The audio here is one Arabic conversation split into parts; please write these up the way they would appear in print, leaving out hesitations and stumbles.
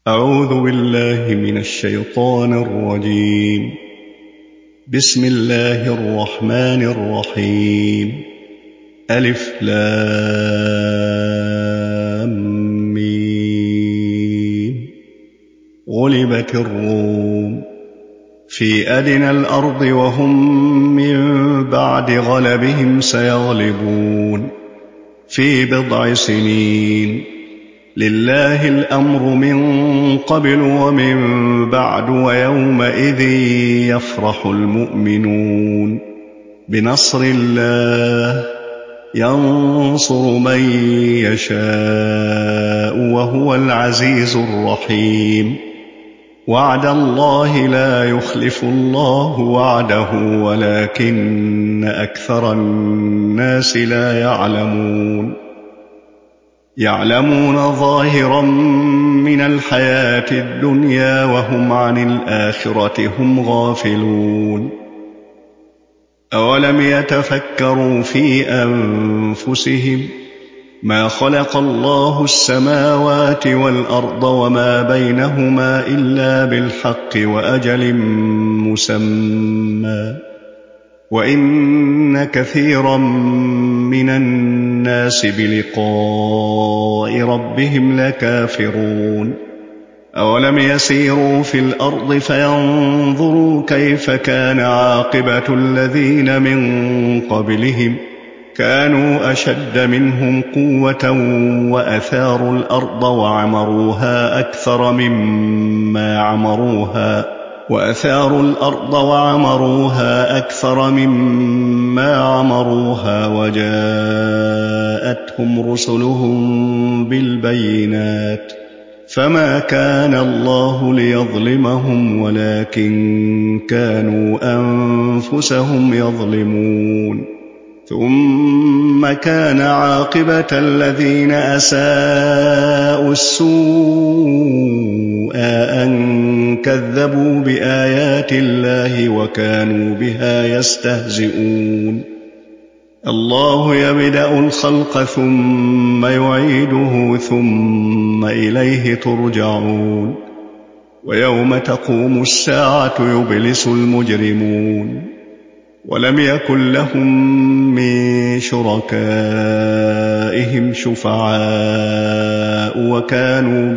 أعوذ بالله من الشيطان الرجيم. بسم الله الرحمن الرحيم. ألف لام ميم. غلبت الروم في أدنى الأرض وهم من بعد غلبهم سيغلبون في بضع سنين. لله الأمر من قبل ومن بعد ويومئذ يفرح المؤمنون بنصر الله ينصر من يشاء وهو العزيز الرحيم. وعد الله لا يخلف الله وعده ولكن أكثر الناس لا يعلمون ظاهرا من الحياة الدنيا وهم عن الآخرة هم غافلون. أولم يتفكروا في أنفسهم ما خلق الله السماوات والأرض وما بينهما إلا بالحق وأجل مسمى وإن كثيرا من الناس بلقاء ربهم لكافرون. أولم يسيروا في الأرض فينظروا كيف كان عاقبة الذين من قبلهم كانوا أشد منهم قوة وأثاروا الأرض وعمروها أكثر مما عمروها وجاءتهم رسلهم بالبينات فما كان الله ليظلمهم ولكن كانوا أنفسهم يظلمون. ثم كان عاقبة الذين أساءوا السوء أن كذبوا بآيات الله وكانوا بها يستهزئون. الله يبدأ الخلق ثم يعيده ثم إليه ترجعون. ويوم تقوم الساعة يبلس المجرمون ولم يكن لهم من شركائهم شفعاء وكانوا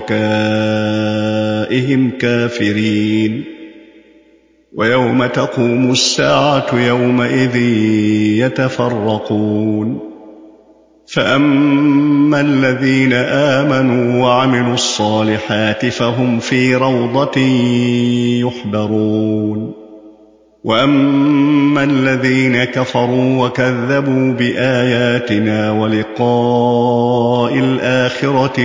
بشركائهم كافرين. ويوم تقوم الساعة يومئذ يتفرقون فأما الذين آمنوا وعملوا الصالحات فهم في روضة يحبرون. وأما الذين كفروا وكذبوا بآياتنا ولقاء الآخرة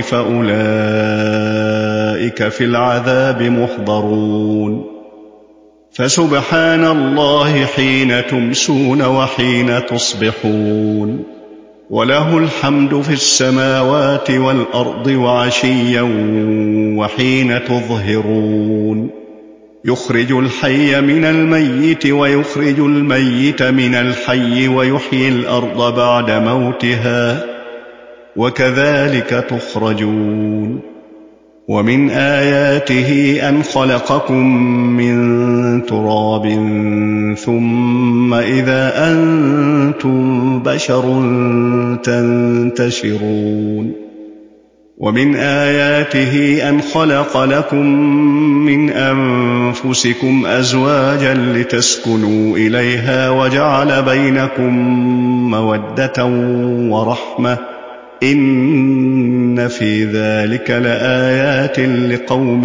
فأولئك في العذاب محضرون. فسبحان الله حين تمسون وحين تصبحون وله الحمد في السماوات والأرض وعشيا وحين تظهرون. يخرج الحي من الميت ويخرج الميت من الحي ويحيي الأرض بعد موتها وكذلك تخرجون. ومن آياته أن خلقكم من تراب ثم إذا أنتم بشر تنتشرون. ومن آياته أن خلق لكم من أنفسكم أزواجا لتسكنوا إليها وجعل بينكم مودة ورحمة إن في ذلك لآيات لقوم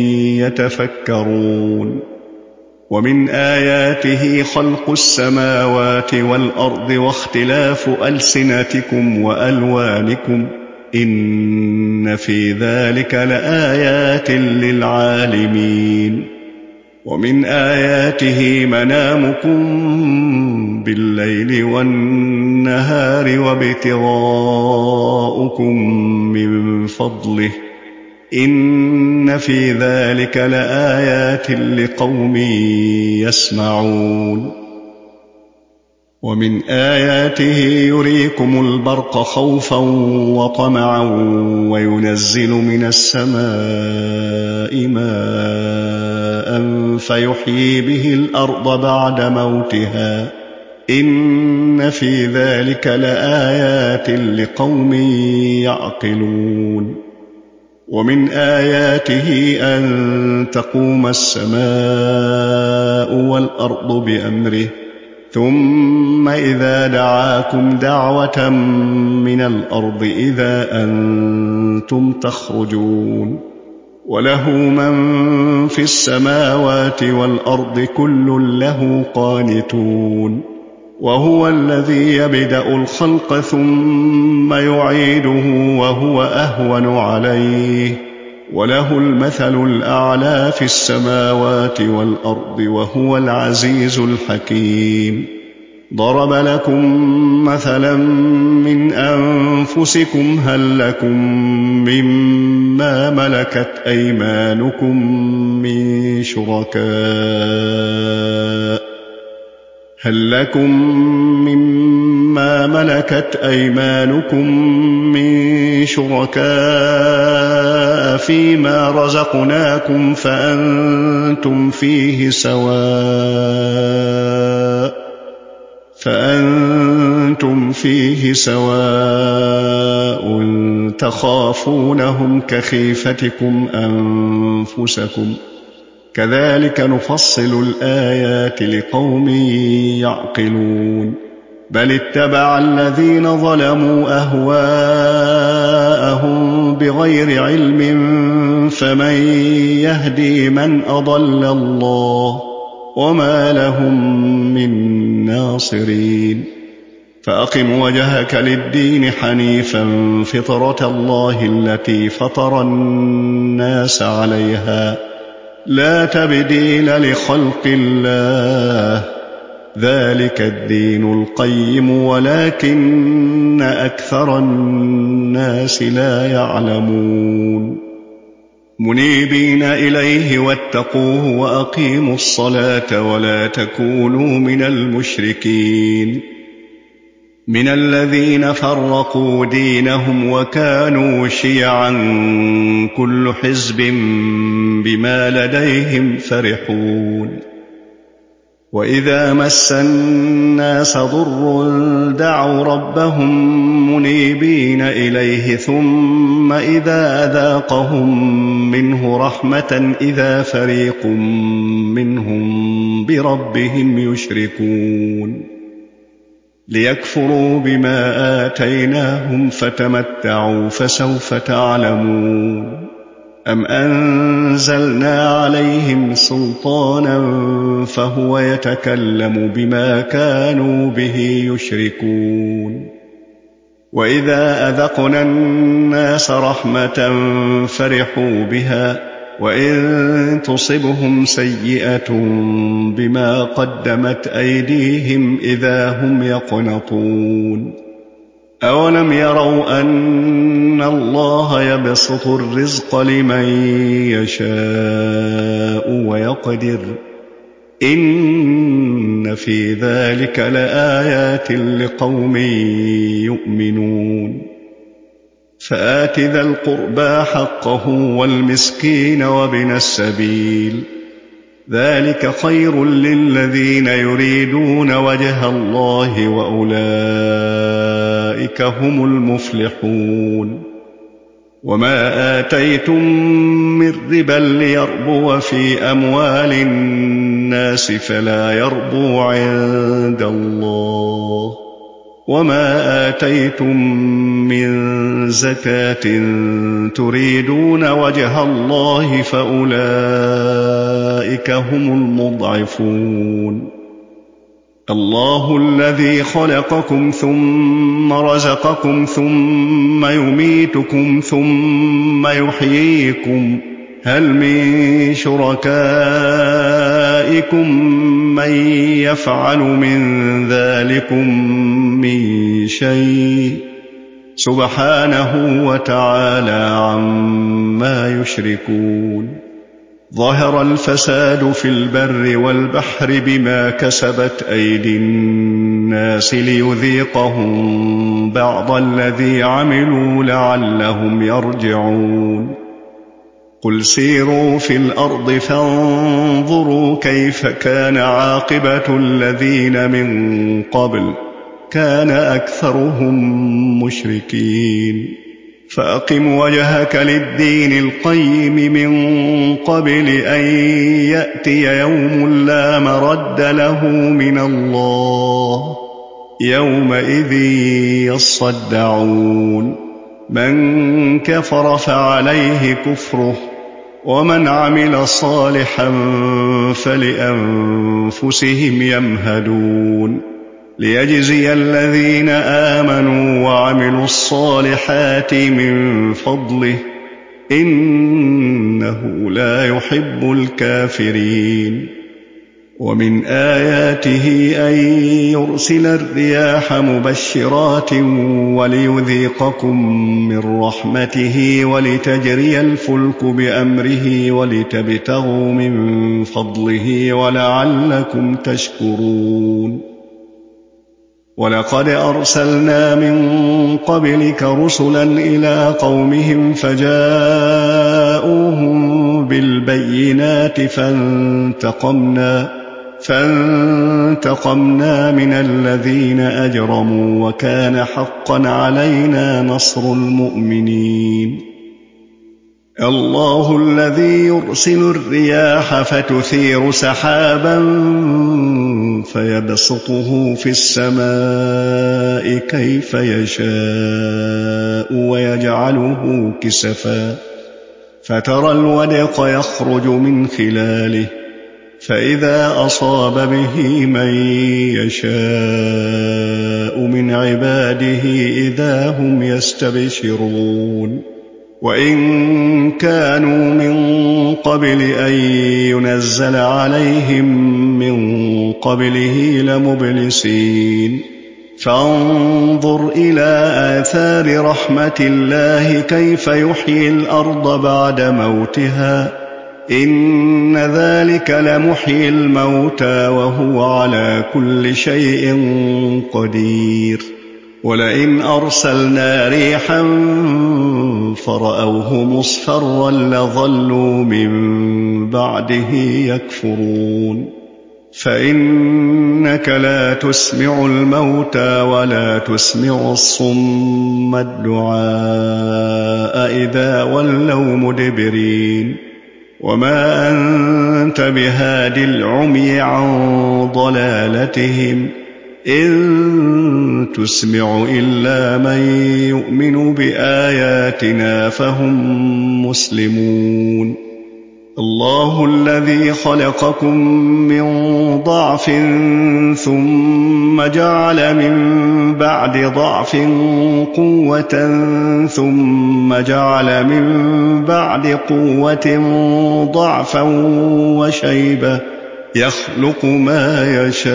يتفكرون. ومن آياته خلق السماوات والأرض واختلاف ألسنتكم وألوانكم إن في ذلك لآيات للعالمين. ومن آياته منامكم بالليل والنهار وابتغاؤكم من فضله إن في ذلك لآيات لقوم يسمعون. ومن آياته يريكم البرق خوفا وطمعا وينزل من السماء ماء فيحيي به الأرض بعد موتها إن في ذلك لآيات لقوم يعقلون ومن آياته أن تقوم السماء والأرض بأمره ثم إذا دعاكم دعوة من الأرض إذا أنتم تخرجون وله من في السماوات والأرض كل له قانتون وهو الذي يبدأ الخلق ثم يعيده وهو أهون عليه وله المثل الأعلى في السماوات والأرض وهو العزيز الحكيم ضرب لكم مثلا من أنفسكم هل لكم مما ملكت أيمانكم من شركاء فيما رزقناكم فأنتم فيه سواء تخافونهم كخيفتكم أنفسكم كذلك نفصل الآيات لقوم يعقلون بل اتبع الذين ظلموا أهواءهم بغير علم فمن يهدي من أضل الله وما لهم من ناصرين فأقم وجهك للدين حنيفا فطرة الله التي فطر الناس عليها لا تبديل لخلق الله ذلك الدين القيم ولكن أكثر الناس لا يعلمون منيبين إليه واتقوه وأقيموا الصلاة ولا تكونوا من المشركين من الذين فرقوا دينهم وكانوا شيعا كل حزب بما لديهم فرحون وإذا مس الناس ضر دعوا ربهم منيبين إليه ثم إذا أذاقهم منه رحمة إذا فريق منهم بربهم يشركون ليكفروا بما آتيناهم فتمتعوا فسوف تعلمون أم أنزلنا عليهم سلطانا فهو يتكلم بما كانوا به يشركون وإذا أذقنا الناس رحمة فرحوا بها وإن تصبهم سيئة بما قدمت أيديهم إذا هم يقنطون أولم يروا أن الله يبسط الرزق لمن يشاء ويقدر إن في ذلك لآيات لقوم يؤمنون فآت ذا القربى حقه والمسكين وابن السبيل ذلك خير للذين يريدون وجه الله وأولئك هم المفلحون وما آتيتم من ربا ليربو في أموال الناس فلا يربو عند الله وما آتيتم من زكاة تريدون وجه الله فأولئك هم المضعفون الله الذي خلقكم ثم رزقكم ثم يميتكم ثم يحييكم هل من شركائكم من يفعل من ذلكم من شيء سبحانه وتعالى عما يشركون ظهر الفساد في البر والبحر بما كسبت أيدي الناس ليذيقهم بعض الذي عملوا لعلهم يرجعون قل سيروا في الأرض فانظروا كيف كان عاقبة الذين من قبل كان أكثرهم مشركين فأقم وجهك للدين القيم من قبل أن يأتي يوم لا مرد له من الله يومئذ يصدعون من كفر فعليه كفره ومن عمل صالحا فلأنفسهم يمهدون ليجزي الذين آمنوا وعملوا الصالحات من فضله إنه لا يحب الكافرين ومن آياته أن يرسل الرياح مبشرات وليذيقكم من رحمته ولتجري الفلك بأمره ولتبتغوا من فضله ولعلكم تشكرون ولقد أرسلنا من قبلك رسلا إلى قومهم فجاءوهم بالبينات فانتقمنا من الذين أجرموا وكان حقا علينا نصر المؤمنين الله الذي يرسل الرياح فتثير سحابا فيبسطه في السماء كيف يشاء ويجعله كسفا فترى الودق يخرج من خلاله فإذا أصاب به من يشاء من عباده إذا هم يستبشرون وإن كانوا من قبل أن ينزل عليهم من قبله لمبلسين فانظر إلى آثار رحمة الله كيف يحيي الأرض بعد موتها إن ذلك لمحيي الموتى وهو على كل شيء قدير ولئن أرسلنا ريحا فرأوه مصفرا لظلوا من بعده يكفرون فإنك لا تسمع الموتى ولا تسمع الصم الدعاء إذا ولوا مدبرين وما أنت بهاد العمي عن ضلالتهم إن تسمع إلا من يؤمن بآياتنا فهم مسلمون الله الذي خلقكم من ضعف ثم جعل من بعد ضعف قوة ثم جعل من بعد قوة ضعفا وشيبة يخلق ما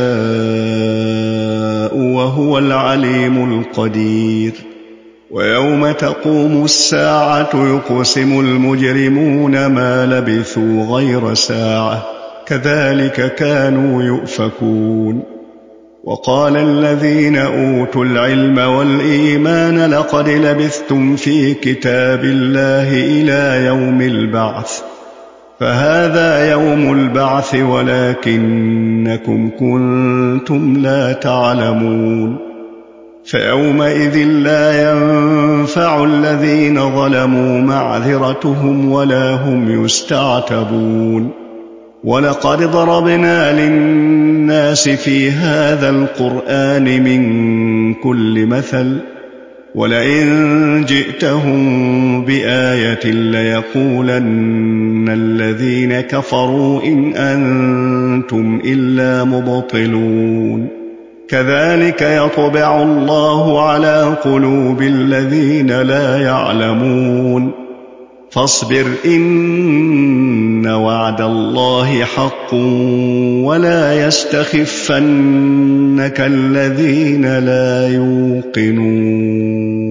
يشاء وهو العليم القدير ويوم تقوم الساعة يقسم المجرمون ما لبثوا غير ساعة كذلك كانوا يؤفكون وقال الذين أوتوا العلم والإيمان لقد لبثتم في كتاب الله إلى يوم البعث فهذا يوم البعث ولكنكم كنتم لا تعلمون فيومئذ لا ينفع الذين ظلموا معذرتهم ولا هم يستعتبون ولقد ضربنا للناس في هذا القرآن من كل مثل ولئن جئتهم بآية ليقولن الذين كفروا إن أنتم إلا مبطلون كذلك يطبع الله على قلوب الذين لا يعلمون فاصبر إن وعد الله حق ولا يستخفنك الذين لا يوقنون